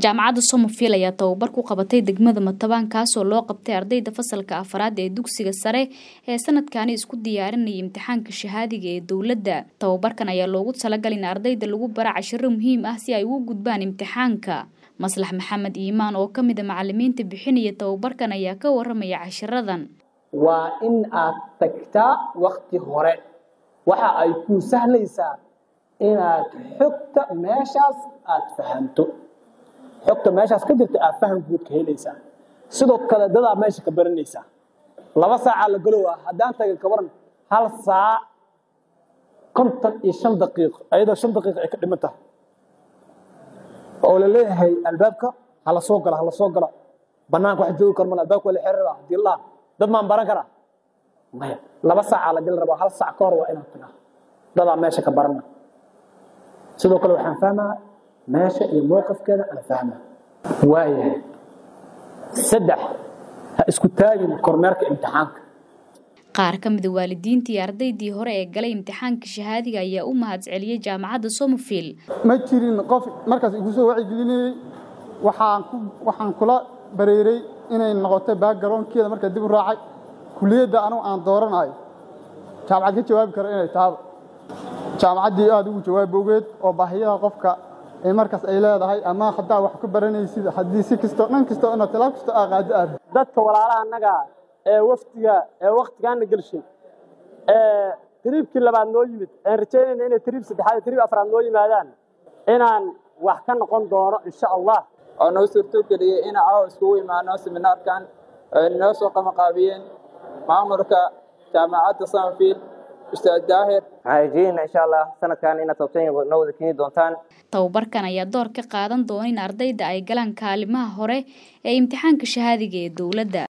jaamacadda Somafil ayaa tababar ku qabatay degmada Matabaan kaasoo loo qabtay ardayda fasalka afraad ee dugsiga sare ee sanadkan isku diyaarinaya imtixaanka shahaadiga ee dawladda. Tababarkan ayaa loogu talagalay in ardayda lagu baro casharro muhiim ah si ay ugu gudbaan imtixaanka. Maslax Maxamed Iimaan oo kamid ah macallimiinta bixinaya tababarkan ayaa ka waramaya casharadan. Waa in aad tagtaa waqti hore waxa ay ku sahlaysaa inaad xogta meeshaas aad fahanto. xogta meeshaas ka jirta aad faham guud ka helaysaa. Sidoo kale dad meesha ka baranaysaa. 2 saac la galo hadaan taga ka waran 1 saac 55 daqiiqo ayada 5 daqiiqo ay ka dhimantaa. oo la leeyahay albaabka hala soo gala banaanka wax joogi karma albaabka wala xiriira hadii Allah dad ma baran kara maya 2 saac la gal rabo 1 saac ka hor waa inaad tagaa dad meesha ka barana. sidoo kale waxaan fahmaa meesha iyo mowqifkeeda aan fahmaa waayahay 3 ha isku taagin kormeerka imtixaanka. qaar ka mid ah waalidiinta iyo ardaydii hore ee galay imtixaanka shahaadiga ayaa u mahadceliyay jaamacadda Somafil. ma jirin qof markaas igu soo wacyigelinay waxaan kula bareeray inay noqoto background-keeda marka dib u raacay kulliyadda aan dooranayo jaamacad ka jawaabi karo inay taado jaamacaddii aad ugu jawaab ogeed oo baahiyaha qofka ee markaas ay leedahay ama hadaa wax ku baranaysid hadii si kasto dhan kasto inaad talaab kasto qaado aad dadka walaalaha anaga waqtigan galshay tribkii labaad noo yimid aan rajaynayna inay trib saddexaad trib afraad noo yimaadaan inaan wax ka noqon doono insha Allah oo noo suurtageliyay in aan isku imaano seminaarkan noo soo qabanqaabiyeen maamulka jaamacadda Somafil Ustaad Daahir haajin insha Allah sanadkan ina toobteen noo wada kini doontaan. Tababarkan ayaa door ka qaadan doona in ardayda ay galaan kaalimaha hore ee imtixaanka shahaadiga ee dawladda.